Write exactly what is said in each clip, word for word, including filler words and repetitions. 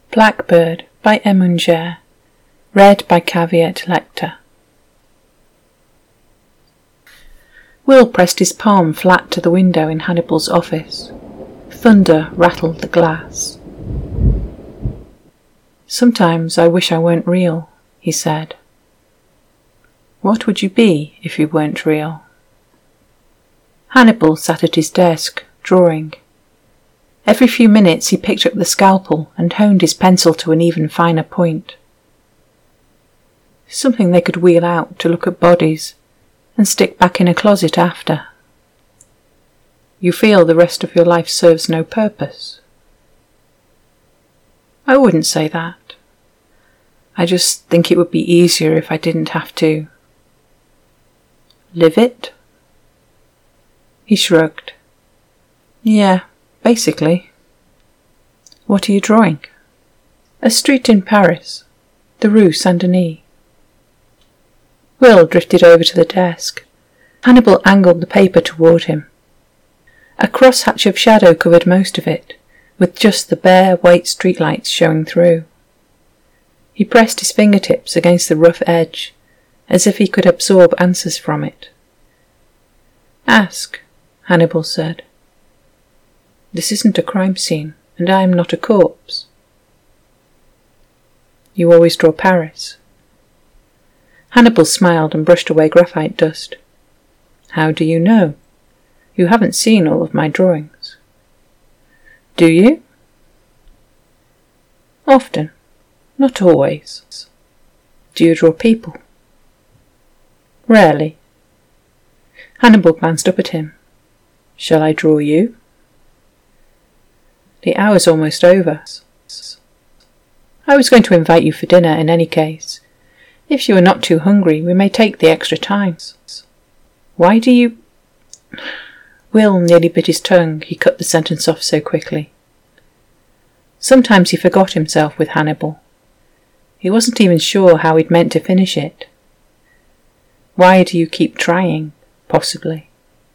Blackbird by Emungere. Read by Caveat Lector. Will pressed his palm flat to the window in Hannibal's office. Thunder rattled the glass. "Sometimes I wish I weren't real," he said. "What would you be if you weren't real?" Hannibal sat at his desk, drawing. Every few minutes he picked up the scalpel and honed his pencil to an even finer point. Something they could wheel out to look at bodies and stick back in a closet after. You feel the rest of your life serves no purpose? I wouldn't say that. I just think it would be easier if I didn't have to live it. He shrugged. Yeah, basically. What are you drawing? A street in Paris, the Rue Saint-Denis. Will drifted over to the desk. Hannibal angled the paper toward him. A crosshatch of shadow covered most of it, with just the bare white streetlights showing through. He pressed his fingertips against the rough edge, as if he could absorb answers from it. Ask, Hannibal said. This isn't a crime scene, and I am not a corpse. You always draw Paris? Hannibal smiled and brushed away graphite dust. How do you know? You haven't seen all of my drawings. Do you? Often. Not always. Do you draw people? Rarely. Hannibal glanced up at him. Shall I draw you? The hour's almost over. I was going to invite you for dinner in any case. If you are not too hungry, we may take the extra time. Why do you... Will nearly bit his tongue. He cut the sentence off so quickly. Sometimes he forgot himself with Hannibal. He wasn't even sure how he'd meant to finish it. Why do you keep trying, possibly?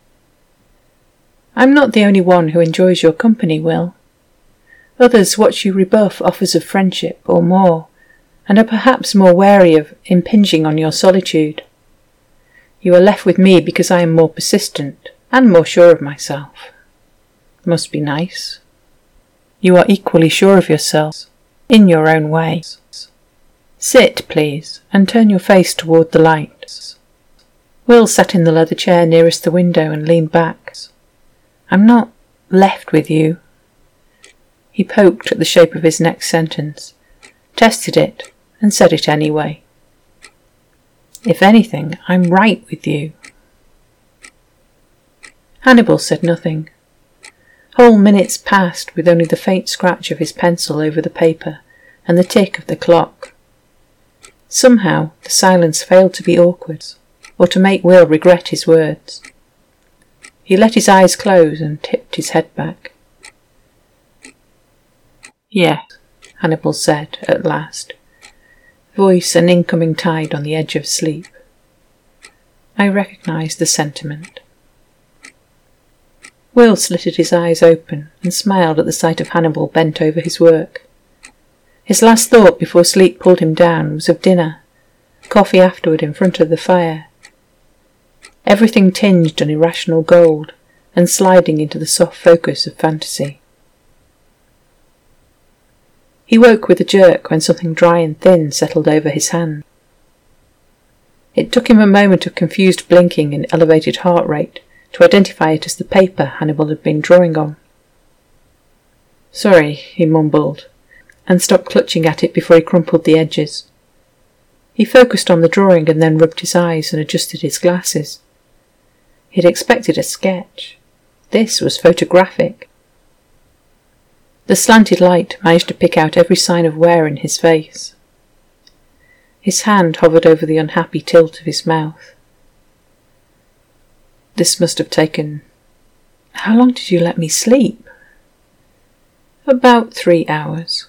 I'm not the only one who enjoys your company, Will. Others watch you rebuff offers of friendship or more, and are perhaps more wary of impinging on your solitude. You are left with me because I am more persistent and more sure of myself. Must be nice. You are equally sure of yourself, in your own way. Sit, please, and turn your face toward the light. Will sat in the leather chair nearest the window and leaned back. I'm not left with you. He poked at the shape of his next sentence, tested it, and said it anyway. If anything, I'm right with you. Hannibal said nothing. Whole minutes passed with only the faint scratch of his pencil over the paper and the tick of the clock. Somehow the silence failed to be awkward, or to make Will regret his words. He let his eyes close and tipped his head back. Yes, Hannibal said at last, voice an incoming tide on the edge of sleep. I recognise the sentiment. Will slitted his eyes open and smiled at the sight of Hannibal bent over his work. His last thought before sleep pulled him down was of dinner, coffee afterward in front of the fire. Everything tinged an irrational gold and sliding into the soft focus of fantasy. He woke with a jerk when something dry and thin settled over his hand. It took him a moment of confused blinking and elevated heart rate to identify it as the paper Hannibal had been drawing on. Sorry, he mumbled, and stopped clutching at it before he crumpled the edges. He focused on the drawing and then rubbed his eyes and adjusted his glasses. He'd expected a sketch. This was photographic. The slanted light managed to pick out every sign of wear in his face. His hand hovered over the unhappy tilt of his mouth. This must have taken... How long did you let me sleep? About three hours.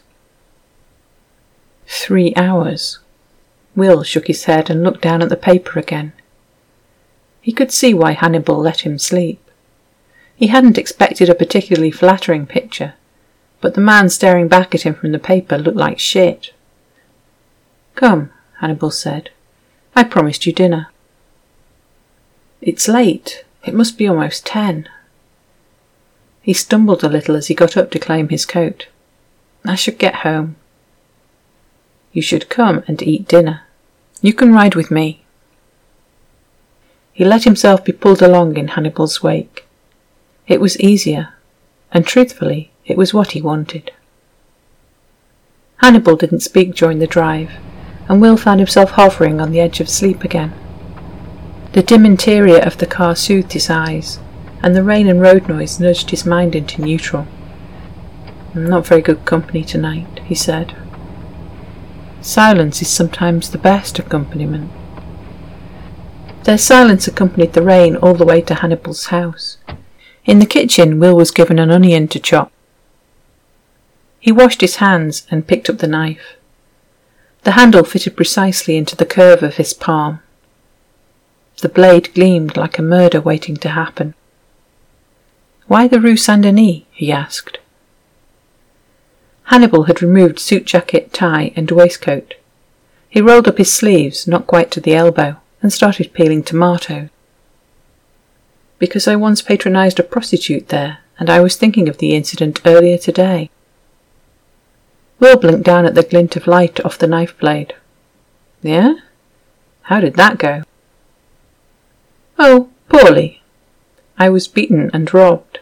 Three hours. Will shook his head and looked down at the paper again. He could see why Hannibal let him sleep. He hadn't expected a particularly flattering picture, but the man staring back at him from the paper looked like shit. "Come," Hannibal said. "I promised you dinner." "It's late. It must be almost ten." He stumbled a little as he got up to claim his coat. "I should get home." "You should come and eat dinner. You can ride with me." He let himself be pulled along in Hannibal's wake. It was easier, and truthfully, it was what he wanted. Hannibal didn't speak during the drive, and Will found himself hovering on the edge of sleep again. The dim interior of the car soothed his eyes, and the rain and road noise nudged his mind into neutral. "I'm not very good company tonight," he said. Silence is sometimes the best accompaniment. Their silence accompanied the rain all the way to Hannibal's house. In the kitchen, Will was given an onion to chop. He washed his hands and picked up the knife. The handle fitted precisely into the curve of his palm. The blade gleamed like a murder waiting to happen. "Why the Rue Saint-Denis?" he asked. Hannibal had removed suit jacket, tie, and waistcoat. He rolled up his sleeves, not quite to the elbow, and started peeling tomatoes. "Because I once patronised a prostitute there, and I was thinking of the incident earlier today." Will blinked down at the glint of light off the knife blade. "Yeah? How did that go?" "Oh, poorly. I was beaten and robbed."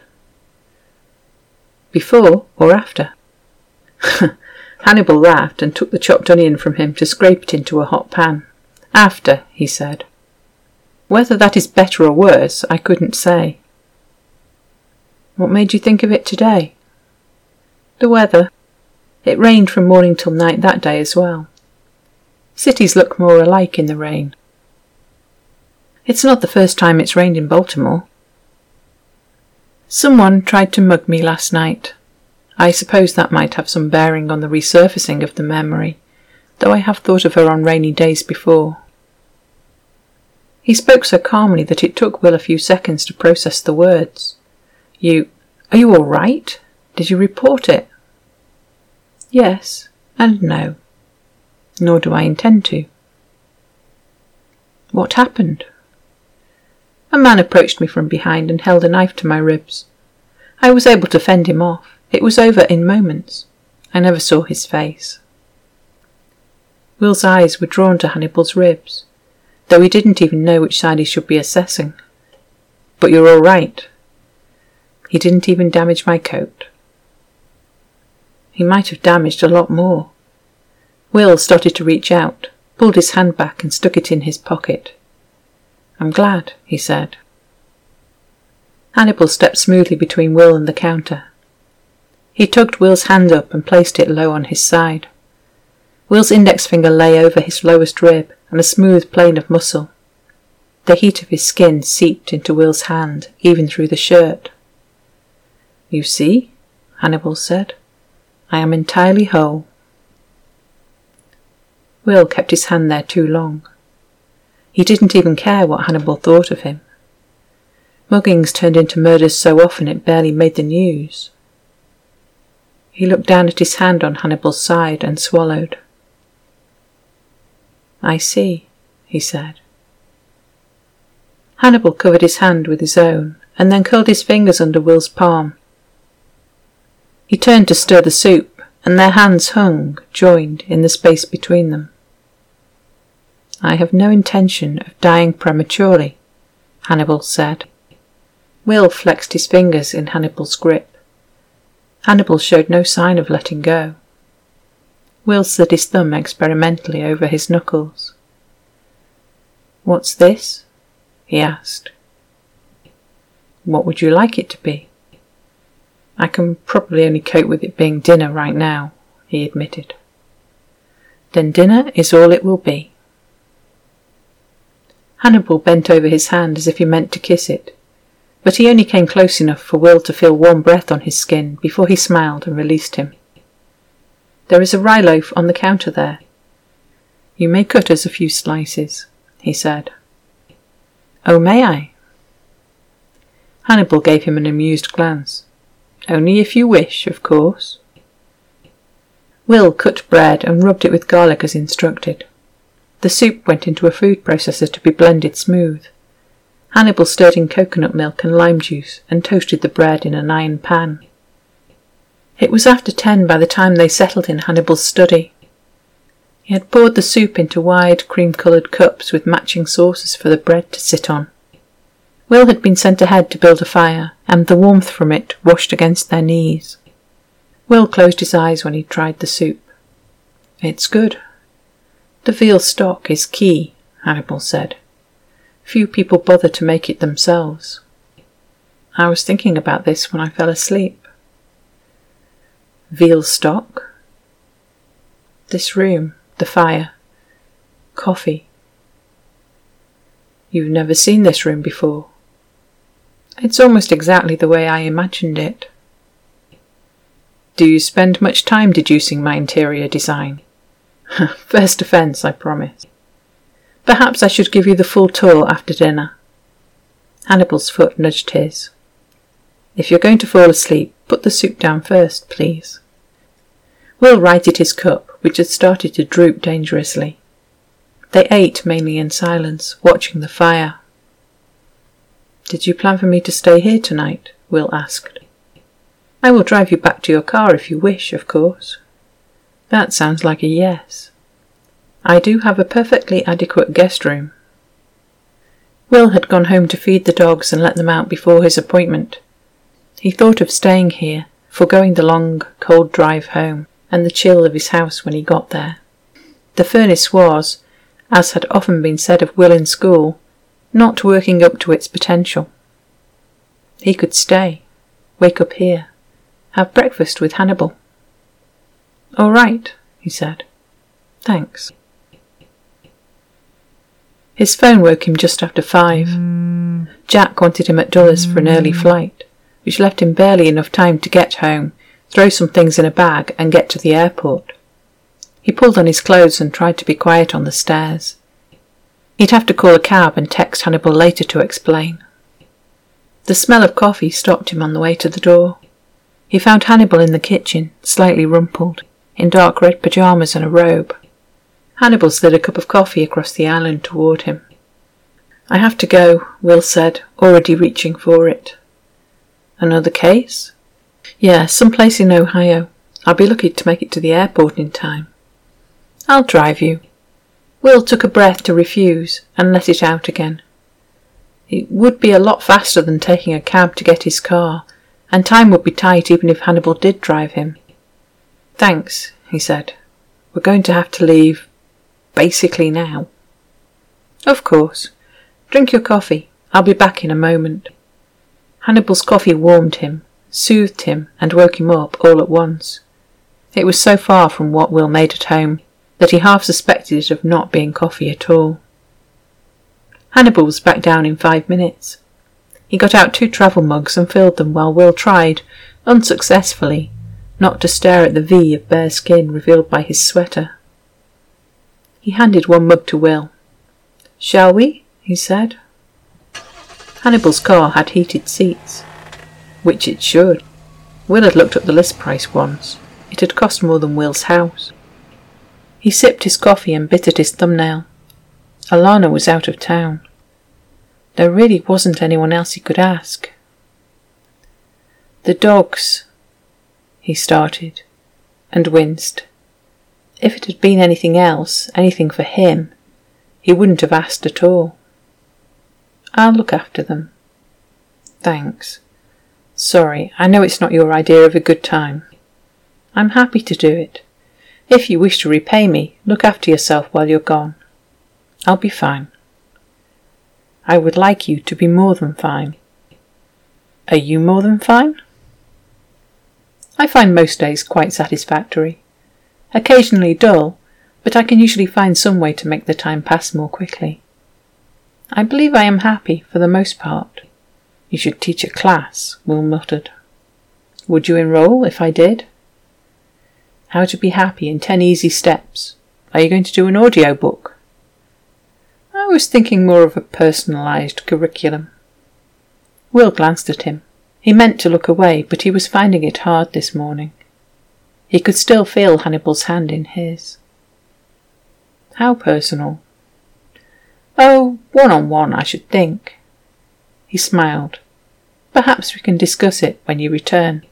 "Before or after?" Hannibal laughed and took the chopped onion from him to scrape it into a hot pan. "After," he said. "Whether that is better or worse, I couldn't say." "What made you think of it today?" "The weather. It rained from morning till night that day as well. Cities look more alike in the rain." "It's not the first time it's rained in Baltimore." "Someone tried to mug me last night. I suppose that might have some bearing on the resurfacing of the memory, though I have thought of her on rainy days before." He spoke so calmly that it took Will a few seconds to process the words. You... Are you all right? Did you report it?" "Yes, and no. Nor do I intend to." "What happened?" "A man approached me from behind and held a knife to my ribs. I was able to fend him off. It was over in moments. I never saw his face." Will's eyes were drawn to Hannibal's ribs, though he didn't even know which side he should be assessing. "But you're all right." "He didn't even damage my coat." "He might have damaged a lot more." Will started to reach out, pulled his hand back and stuck it in his pocket. "I'm glad," he said. Hannibal stepped smoothly between Will and the counter. He tugged Will's hand up and placed it low on his side. Will's index finger lay over his lowest rib and a smooth plane of muscle. The heat of his skin seeped into Will's hand, even through the shirt. "You see," Hannibal said, "I am entirely whole." Will kept his hand there too long. He didn't even care what Hannibal thought of him. Muggings turned into murders so often it barely made the news. He looked down at his hand on Hannibal's side and swallowed. "I see," he said. Hannibal covered his hand with his own, and then curled his fingers under Will's palm. He turned to stir the soup, and their hands hung, joined, in the space between them. "I have no intention of dying prematurely," Hannibal said. Will flexed his fingers in Hannibal's grip. Hannibal showed no sign of letting go. Will slid his thumb experimentally over his knuckles. "What's this?" he asked. "What would you like it to be?" "I can probably only cope with it being dinner right now," he admitted. "Then dinner is all it will be." Hannibal bent over his hand as if he meant to kiss it, but he only came close enough for Will to feel warm breath on his skin before he smiled and released him. "There is a rye loaf on the counter there. You may cut us a few slices," he said. "Oh, may I?" Hannibal gave him an amused glance. "Only if you wish, of course," Will cut bread and rubbed it with garlic as instructed. The soup went into a food processor to be blended smooth. Hannibal stirred in coconut milk and lime juice and toasted the bread in an iron pan. It was after ten by the time they settled in Hannibal's study. He had poured the soup into wide, cream-coloured cups with matching saucers for the bread to sit on. Will had been sent ahead to build a fire, and the warmth from it washed against their knees. Will closed his eyes when he tried the soup. "It's good." "The veal stock is key," Hannibal said. "Few people bother to make it themselves. I was thinking about this when I fell asleep." "Veal stock?" "This room, the fire, coffee." "You've never seen this room before?" "It's almost exactly the way I imagined it." "Do you spend much time deducing my interior design?" "First offence, I promise. Perhaps I should give you the full tour after dinner." Hannibal's foot nudged his. "If you're going to fall asleep, put the soup down first, please." Will righted his cup, which had started to droop dangerously. They ate mainly in silence, watching the fire. "Did you plan for me to stay here tonight?" Will asked. "I will drive you back to your car if you wish, of course." "That sounds like a yes." "I do have a perfectly adequate guest room." Will had gone home to feed the dogs and let them out before his appointment. He thought of staying here, foregoing the long, cold drive home and the chill of his house when he got there. The furnace was, as had often been said of Will in school, not working up to its potential. He could stay, wake up here, have breakfast with Hannibal. "All right," he said. "Thanks." His phone woke him just after five. Mm. Jack wanted him at Dulles for an early flight, which left him barely enough time to get home, throw some things in a bag and get to the airport. He pulled on his clothes and tried to be quiet on the stairs. He'd have to call a cab and text Hannibal later to explain. The smell of coffee stopped him on the way to the door. He found Hannibal in the kitchen, slightly rumpled, in dark red pyjamas and a robe. Hannibal slid a cup of coffee across the island toward him. "I have to go," Will said, already reaching for it. "Another case?" "Yeah, someplace in Ohio. I'll be lucky to make it to the airport in time." "I'll drive you." Will took a breath to refuse and let it out again. It would be a lot faster than taking a cab to get his car, and time would be tight even if Hannibal did drive him. "Thanks," he said. "We're going to have to leave, basically now." "Of course. Drink your coffee. I'll be back in a moment." Hannibal's coffee warmed him, soothed him, and woke him up all at once. It was so far from what Will made at home that he half suspected it of not being coffee at all. Hannibal was back down in five minutes. He got out two travel mugs and filled them while Will tried, unsuccessfully, not to stare at the V of bare skin revealed by his sweater. He handed one mug to Will. "Shall we?" he said. Hannibal's car had heated seats. Which it should. Will had looked up the list price once. It had cost more than Will's house. He sipped his coffee and bit at his thumbnail. Alana was out of town. There really wasn't anyone else he could ask. "The dogs," he started, and winced. If it had been anything else, anything for him, he wouldn't have asked at all. "I'll look after them." "Thanks. Sorry, I know it's not your idea of a good time." "I'm happy to do it. If you wish to repay me, look after yourself while you're gone." "I'll be fine." "I would like you to be more than fine." "Are you more than fine?" "I find most days quite satisfactory. Occasionally dull, but I can usually find some way to make the time pass more quickly. I believe I am happy for the most part." "You should teach a class," Will muttered. "Would you enroll if I did?" "How to be happy in ten easy steps. Are you going to do an audio book?" "I was thinking more of a personalised curriculum." Will glanced at him. He meant to look away, but he was finding it hard this morning. He could still feel Hannibal's hand in his. How personal? Oh, one-on-one, I should think. He smiled. Perhaps we can discuss it when you return.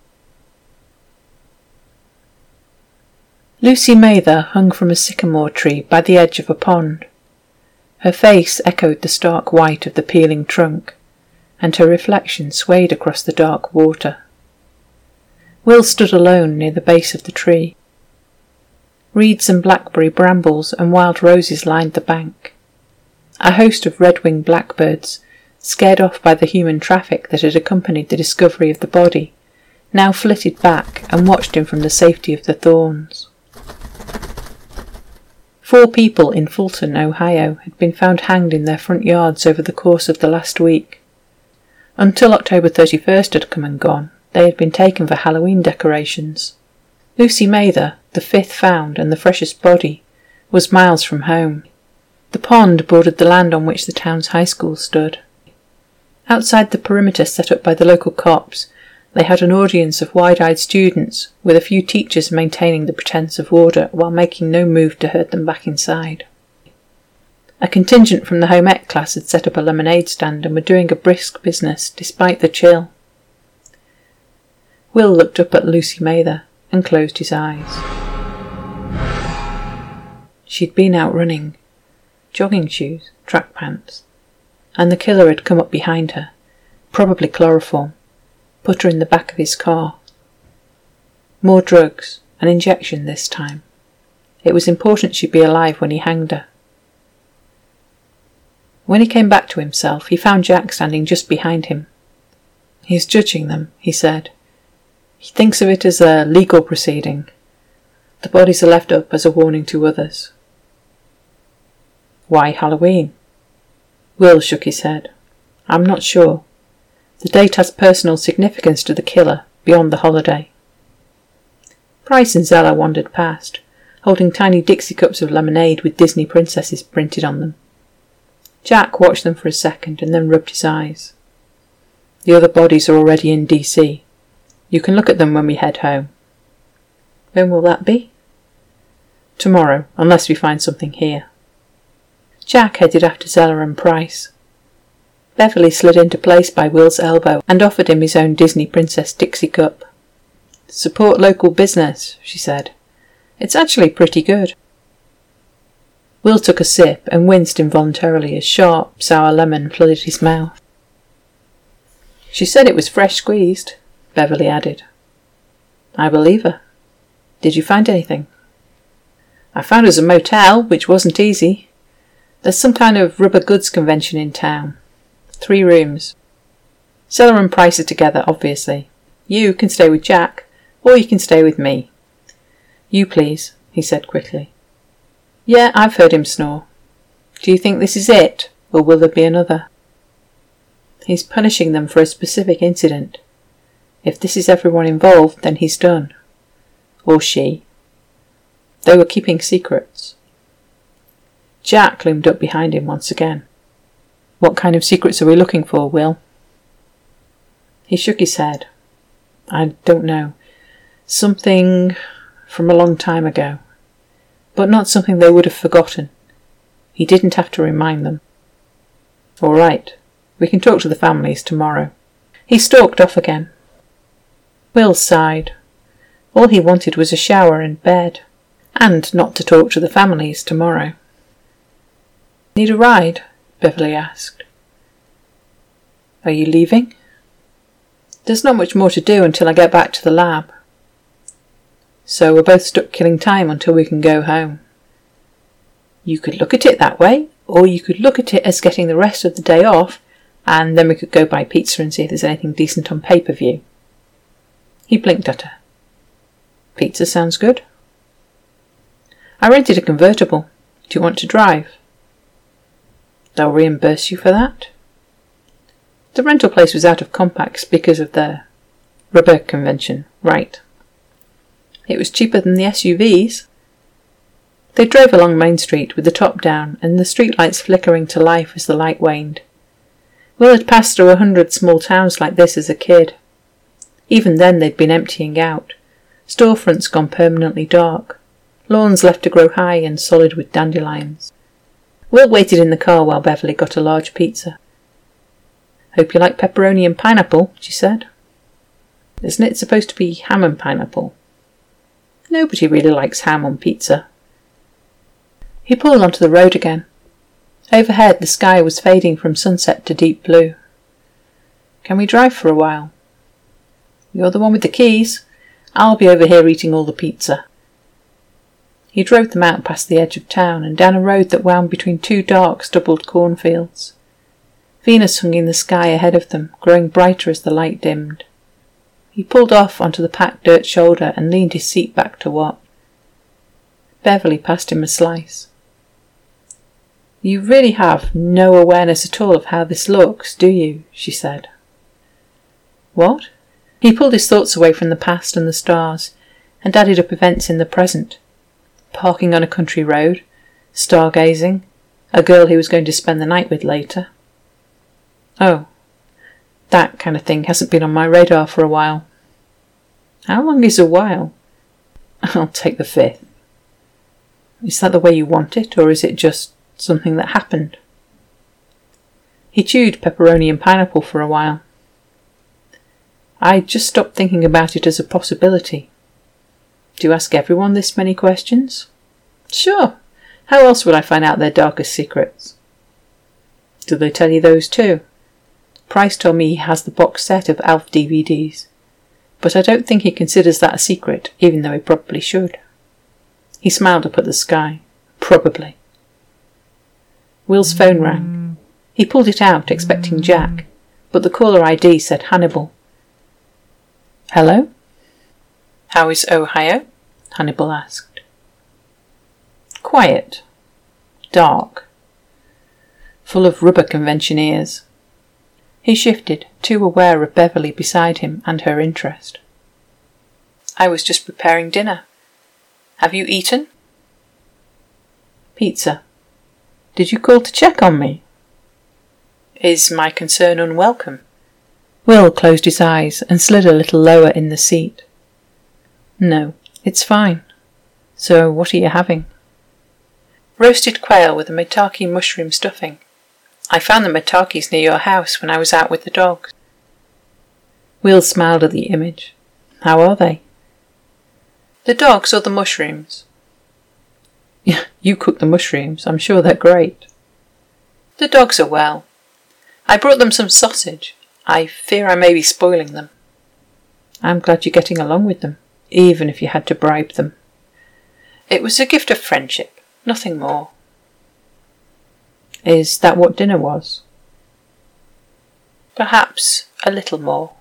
Lucy Mather hung from a sycamore tree by the edge of a pond. Her face echoed the stark white of the peeling trunk, and her reflection swayed across the dark water. Will stood alone near the base of the tree. Reeds and blackberry brambles and wild roses lined the bank. A host of red-winged blackbirds, scared off by the human traffic that had accompanied the discovery of the body, now flitted back and watched him from the safety of the thorns. Four people in Fulton, Ohio, had been found hanged in their front yards over the course of the last week. Until October thirty-first had come and gone, they had been taken for Halloween decorations. Lucy Mather, the fifth found and the freshest body, was miles from home. The pond bordered the land on which the town's high school stood. Outside the perimeter set up by the local cops, they had an audience of wide-eyed students, with a few teachers maintaining the pretence of order while making no move to herd them back inside. A contingent from the home ec class had set up a lemonade stand and were doing a brisk business despite the chill. Will looked up at Lucy Mather and closed his eyes. She'd been out running, jogging shoes, track pants, and the killer had come up behind her, probably chloroform, put her in the back of his car. More drugs, an injection this time. It was important she'd be alive when he hanged her. When he came back to himself, he found Jack standing just behind him. He's judging them, he said. He thinks of it as a legal proceeding. The bodies are left up as a warning to others. Why Halloween? Will shook his head. I'm not sure. The date has personal significance to the killer, beyond the holiday. Price and Zeller wandered past, holding tiny Dixie cups of lemonade with Disney princesses printed on them. Jack watched them for a second and then rubbed his eyes. The other bodies are already in D C. You can look at them when we head home. When will that be? Tomorrow, unless we find something here. Jack headed after Zeller and Price. Beverly slid into place by Will's elbow and offered him his own Disney Princess Dixie cup. Support local business, she said. It's actually pretty good. Will took a sip and winced involuntarily as sharp, sour lemon flooded his mouth. She said it was fresh squeezed, Beverly added. I believe her. Did you find anything? I found us a motel, which wasn't easy. There's some kind of rubber goods convention in town. Three rooms. Zeller and Price are together, obviously. You can stay with Jack, or you can stay with me. You please, he said quickly. Yeah, I've heard him snore. Do you think this is it, or will there be another? He's punishing them for a specific incident. If this is everyone involved, then he's done. Or she. They were keeping secrets. Jack loomed up behind him once again. What kind of secrets are we looking for, Will? He shook his head. I don't know. Something from a long time ago. But not something they would have forgotten. He didn't have to remind them. All right. We can talk to the families tomorrow. He stalked off again. Will sighed. All he wanted was a shower and bed, and not to talk to the families tomorrow. Need a ride? Beverly asked. Are you leaving? There's not much more to do until I get back to the lab. So we're both stuck killing time until we can go home. You could look at it that way, or you could look at it as getting the rest of the day off, and then we could go buy pizza and see if there's anything decent on pay-per-view. He blinked at her. Pizza sounds good. I rented a convertible. Do you want to drive? They'll reimburse you for that? The rental place was out of compacts because of the rubber convention, right. It was cheaper than the S U Vs. They drove along Main Street with the top down and the streetlights flickering to life as the light waned. Will had passed through a hundred small towns like this as a kid. Even then they'd been emptying out, Storefronts gone permanently dark. Lawns left to grow high and solid with dandelions. Will waited in the car while Beverly got a large pizza. "Hope you like pepperoni and pineapple," she said. "Isn't it supposed to be ham and pineapple?" "Nobody really likes ham on pizza." He pulled onto the road again. Overhead, the sky was fading from sunset to deep blue. "Can we drive for a while?" "You're the one with the keys. I'll be over here eating all the pizza." He drove them out past the edge of town and down a road that wound between two dark, stubbled cornfields. Venus hung in the sky ahead of them, growing brighter as the light dimmed. He pulled off onto the packed dirt shoulder and leaned his seat back to watch. Beverly passed him a slice. "You really have no awareness at all of how this looks, do you?" she said. "What?" He pulled his thoughts away from the past and the stars and added up events in the present. Parking on a country road, stargazing, a girl he was going to spend the night with later. "Oh, that kind of thing hasn't been on my radar for a while." "How long is a while?" "I'll take the fifth." "Is that the way you want it, or is it just something that happened?" He chewed pepperoni and pineapple for a while. "I just stopped thinking about it as a possibility." "Do you ask everyone this many questions?" "Sure. How else would I find out their darkest secrets?" "Do they tell you those too?" "Price told me he has the box set of Alf D V Ds, but I don't think he considers that a secret, even though he probably should." He smiled up at the sky. "Probably." Will's phone rang. He pulled it out, expecting Jack, but the caller I D said Hannibal. "Hello?" "How is Ohio?" Hannibal asked. "Quiet. Dark. Full of rubber conventioneers." He shifted, too aware of Beverly beside him and her interest. "I was just preparing dinner. Have you eaten?" "Pizza. Did you call to check on me?" "Is my concern unwelcome?" Will closed his eyes and slid a little lower in the seat. "No, it's fine. So what are you having?" "Roasted quail with a maitake mushroom stuffing. I found the maitakes near your house when I was out with the dogs." Will smiled at the image. "How are they?" "The dogs or the mushrooms?" "You cook the mushrooms. I'm sure they're great." "The dogs are well. I brought them some sausage. I fear I may be spoiling them." "I'm glad you're getting along with them, even if you had to bribe them." "It was a gift of friendship, nothing more." "Is that what dinner was?" "Perhaps a little more."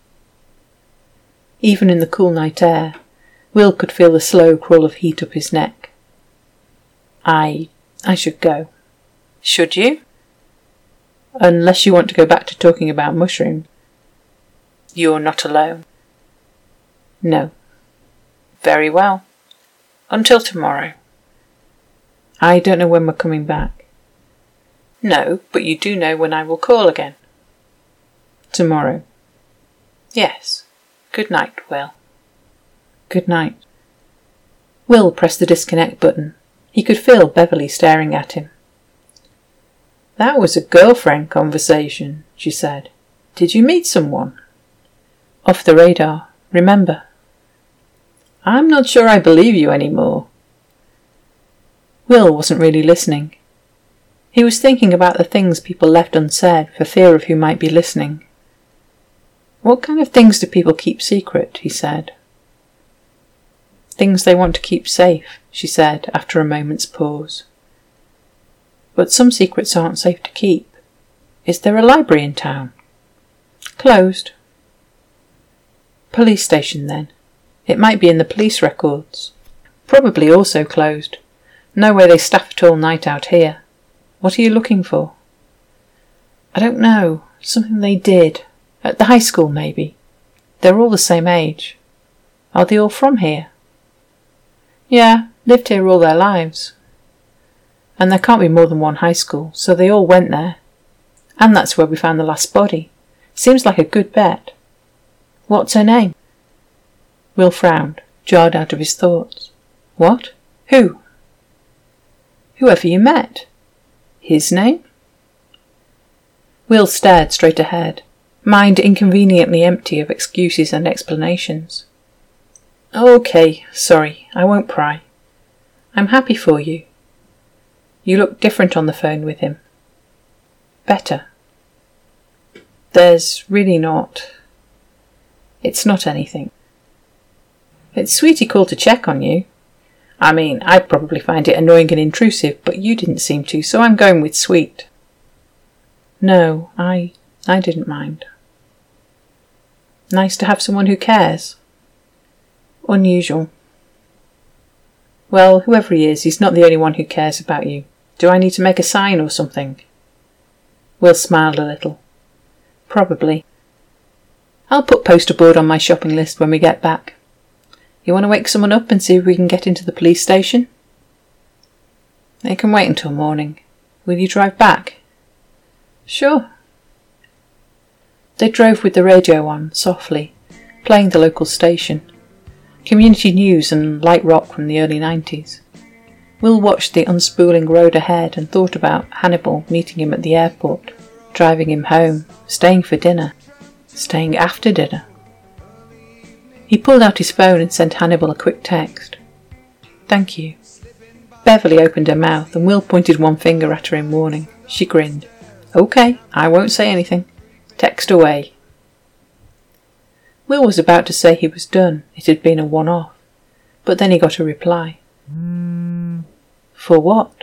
Even in the cool night air, Will could feel the slow crawl of heat up his neck. I... I should go." "Should you?" "Unless you want to go back to talking about mushrooms." "You're not alone." "No." "Very well. Until tomorrow." "I don't know when we're coming back." "No, but you do know when I will call again." "Tomorrow." "Yes. Good night, Will." "Good night." Will pressed the disconnect button. He could feel Beverly staring at him. "That was a girlfriend conversation," she said. "Did you meet someone?" "Off the radar, remember?" "I'm not sure I believe you anymore." Will wasn't really listening. He was thinking about the things people left unsaid for fear of who might be listening. "What kind of things do people keep secret?" he said. "Things they want to keep safe," she said after a moment's pause. "But some secrets aren't safe to keep. Is there a library in town?" "Closed." "Police station, then. It might be in the police records." "Probably also closed. No way they staff it all night out here. What are you looking for?" "I don't know. Something they did. At the high school, maybe. They're all the same age." "Are they all from here?" "Yeah, lived here all their lives." "And there can't be more than one high school, so they all went there. And that's where we found the last body. Seems like a good bet." "What's her name?" Will frowned. jarred out of his thoughts. What? Who? Whoever you met. His name? Will stared straight ahead, mind inconveniently empty of excuses and explanations. Okay, sorry, I won't pry. I'm happy for you. You look different on the phone with him. Better. There's really not... It's not anything. It's sweet he called to check on you. I mean, I'd probably find it annoying and intrusive, but you didn't seem to, so I'm going with sweet. No, I... I didn't mind. Nice to have someone who cares. Unusual. Well, whoever he is, he's not the only one who cares about you. Do I need to make a sign or something? Will smiled a little. Probably. I'll put poster board on my shopping list when we get back. You want to wake someone up and see if we can get into the police station? It can wait until morning. Will you drive back? Sure. They drove with the radio on, softly, playing the local station. Community news and light rock from the early nineties. Will watched the unspooling road ahead and thought about Hannibal meeting him at the airport, driving him home, staying for dinner, staying after dinner. He pulled out his phone and sent Hannibal a quick text. Thank you. Beverly opened her mouth and Will pointed one finger at her in warning. She grinned. Okay, I won't say anything. Text away. Will was about to say he was done, it had been a one-off, but then he got a reply. Mm. For what?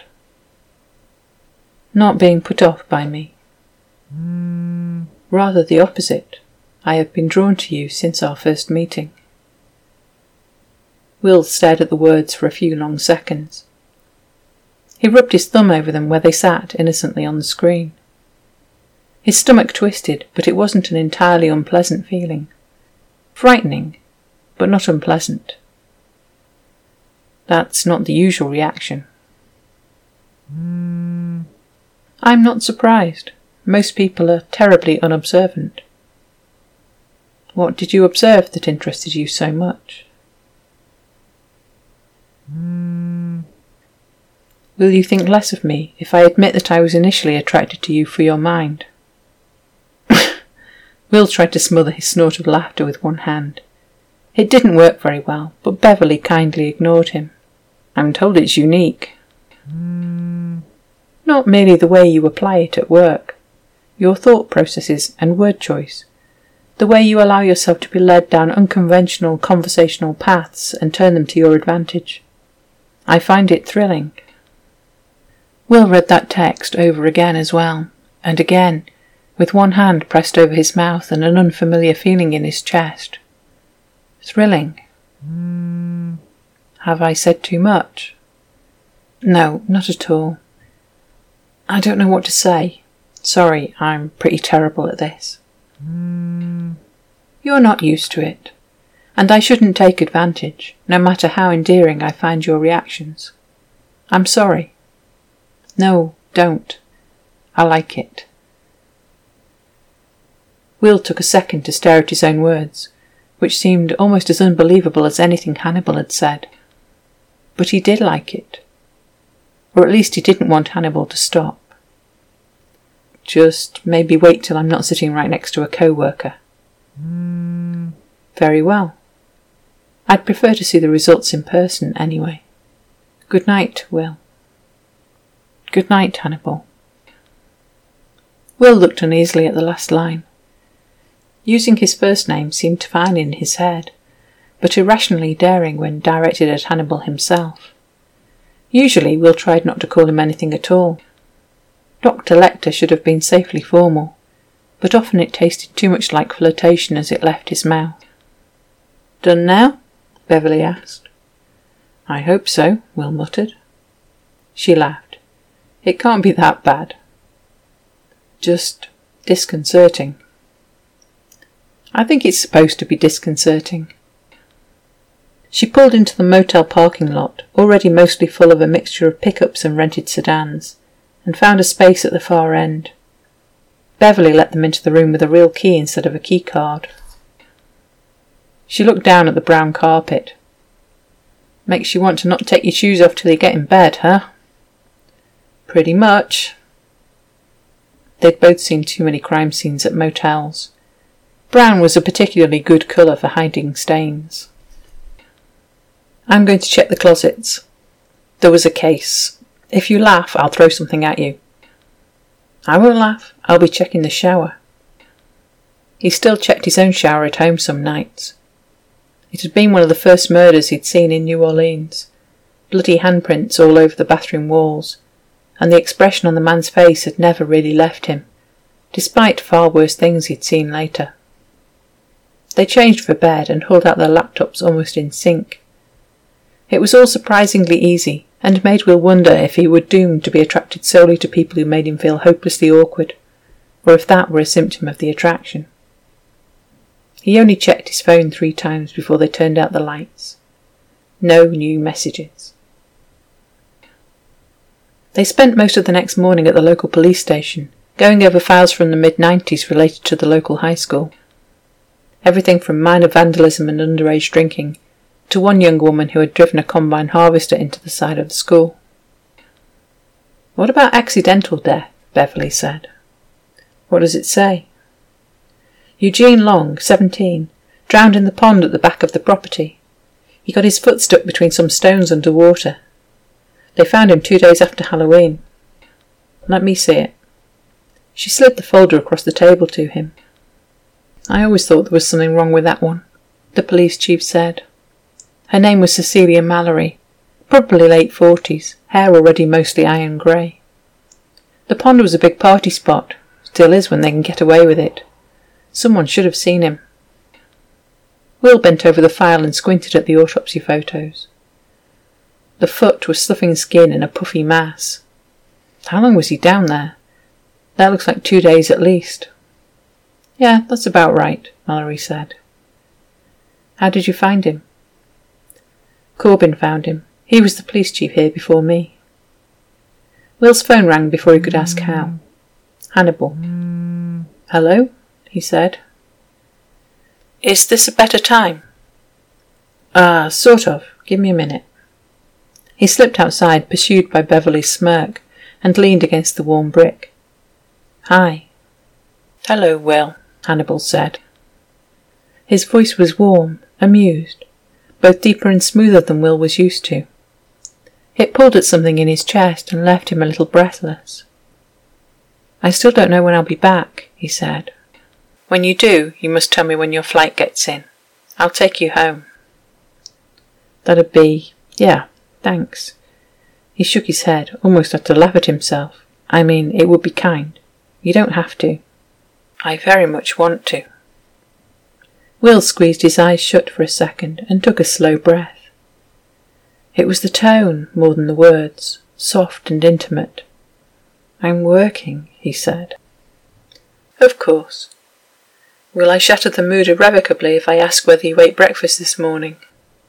Not being put off by me. Mm. Rather the opposite. I have been drawn to you since our first meeting. Will stared at the words for a few long seconds. He rubbed his thumb over them where they sat innocently on the screen. His stomach twisted, but it wasn't an entirely unpleasant feeling. Frightening, but not unpleasant. That's not the usual reaction. Mm. I'm not surprised. Most people are terribly unobservant. What did you observe that interested you so much? Mm. Will you think less of me if I admit that I was initially attracted to you for your mind? Will tried to smother his snort of laughter with one hand. It didn't work very well, but Beverly kindly ignored him. I'm told it's unique. Mm. Not merely the way you apply it at work. Your thought processes and word choice. The way you allow yourself to be led down unconventional conversational paths and turn them to your advantage. I find it thrilling. Will read that text over again as well, and again, with one hand pressed over his mouth and an unfamiliar feeling in his chest. Thrilling. Mm. Have I said too much? No, not at all. I don't know what to say. Sorry, I'm pretty terrible at this. Mm. You're not used to it, and I shouldn't take advantage, no matter how endearing I find your reactions. I'm sorry. No, don't. I like it. Will took a second to stare at his own words, which seemed almost as unbelievable as anything Hannibal had said. But he did like it. Or at least he didn't want Hannibal to stop. Just maybe wait till I'm not sitting right next to a co-worker. Mm. Very well. I'd prefer to see the results in person anyway. Good night, Will. Good night, Hannibal. Will looked uneasily at the last line. Using his first name seemed fine in his head, but irrationally daring when directed at Hannibal himself. Usually Will tried not to call him anything at all. Doctor Lecter should have been safely formal, but often it tasted too much like flirtation as it left his mouth. Done now? Beverly asked. I hope so, Will muttered. She laughed. It can't be that bad. Just disconcerting. I think it's supposed to be disconcerting. She pulled into the motel parking lot, already mostly full of a mixture of pickups and rented sedans, and found a space at the far end. Beverly let them into the room with a real key instead of a key card. She looked down at the brown carpet. Makes you want to not take your shoes off till you get in bed, huh? Pretty much. They'd both seen too many crime scenes at motels. Brown was a particularly good colour for hiding stains. I'm going to check the closets. There was a case. If you laugh, I'll throw something at you. I won't laugh. I'll be checking the shower. He still checked his own shower at home some nights. It had been one of the first murders he'd seen in New Orleans. Bloody handprints all over the bathroom walls, and the expression on the man's face had never really left him, despite far worse things he'd seen later. They changed for bed and hauled out their laptops almost in sync. It was all surprisingly easy, and made Will wonder if he were doomed to be attracted solely to people who made him feel hopelessly awkward, or if that were a symptom of the attraction. He only checked his phone three times before they turned out the lights. No new messages. They spent most of the next morning at the local police station, going over files from the mid nineties related to the local high school. Everything from minor vandalism and underage drinking, to one young woman who had driven a combine harvester into the side of the school. What about accidental death? Beverly said. What does it say? Eugene Long, seventeen, drowned in the pond at the back of the property. He got his foot stuck between some stones under water. They found him two days after Halloween. Let me see it. She slid the folder across the table to him. I always thought there was something wrong with that one, the police chief said. Her name was Cecilia Mallory, probably late forties, hair already mostly iron grey. The pond was a big party spot, still is when they can get away with it. Someone should have seen him. Will bent over the file and squinted at the autopsy photos. The foot was sloughing skin in a puffy mass. How long was he down there? That looks like two days at least. Yeah, that's about right, Mallory said. How did you find him? Corbin found him. He was the police chief here before me. Will's phone rang before he could ask how. Hannibal. Hello? He said. Is this a better time? Ah, uh, sort of. Give me a minute. He slipped outside, pursued by Beverly's smirk, and leaned against the warm brick. Hi. Hello, Will, Hannibal said. His voice was warm, amused, both deeper and smoother than Will was used to. It pulled at something in his chest and left him a little breathless. I still don't know when I'll be back, he said. When you do, you must tell me when your flight gets in. I'll take you home. That'd be... yeah, thanks. He shook his head, almost had to laugh at himself. I mean, it would be kind. You don't have to. I very much want to. Will squeezed his eyes shut for a second and took a slow breath. It was the tone more than the words, soft and intimate. I'm working, he said. Of course. Will I shatter the mood irrevocably if I ask whether you ate breakfast this morning?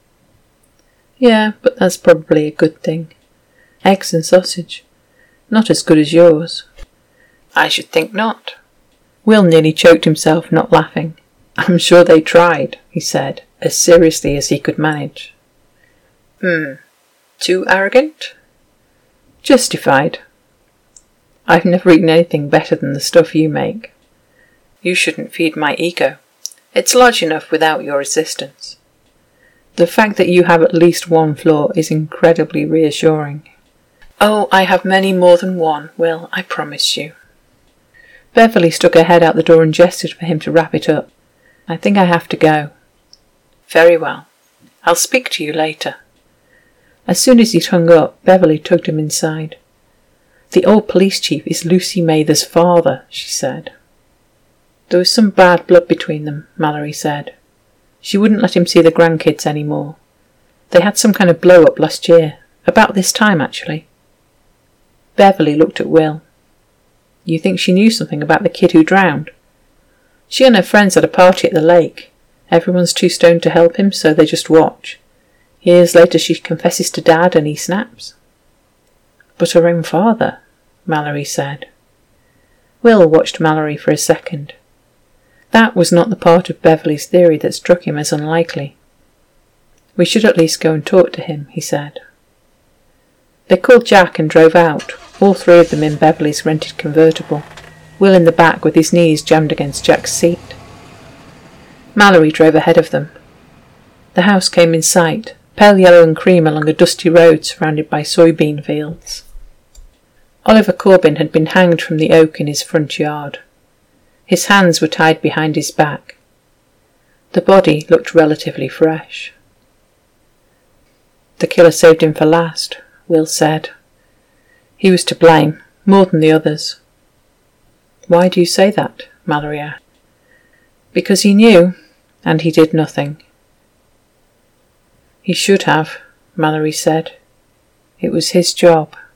Yeah, but that's probably a good thing. Eggs and sausage. Not as good as yours. I should think not. Will nearly choked himself, not laughing. I'm sure they tried, he said, as seriously as he could manage. Hmm. Too arrogant? Justified. I've never eaten anything better than the stuff you make. You shouldn't feed my ego. It's large enough without your assistance. The fact that you have at least one flaw is incredibly reassuring. Oh, I have many more than one, Will, I promise you. Beverly stuck her head out the door and gestured for him to wrap it up. I think I have to go. Very well. I'll speak to you later. As soon as he'd hung up, Beverly tugged him inside. The old police chief is Lucy Mather's father, she said. There was some bad blood between them, Mallory said. She wouldn't let him see the grandkids any more. They had some kind of blow-up last year, about this time actually. Beverly looked at Will. You think she knew something about the kid who drowned? She and her friends had a party at the lake. Everyone's too stoned to help him, so they just watch. Years later she confesses to Dad and he snaps. But her own father, Mallory said. Will watched Mallory for a second. That was not the part of Beverly's theory that struck him as unlikely. We should at least go and talk to him, he said. They called Jack and drove out, all three of them in Beverly's rented convertible, Will in the back with his knees jammed against Jack's seat. Mallory drove ahead of them. The house came in sight, pale yellow and cream along a dusty road surrounded by soybean fields. Oliver Corbin had been hanged from the oak in his front yard. His hands were tied behind his back. The body looked relatively fresh. The killer saved him for last, Will said. He was to blame, more than the others. Why do you say that? Mallory asked. Because he knew, and he did nothing. He should have, Mallory said. It was his job.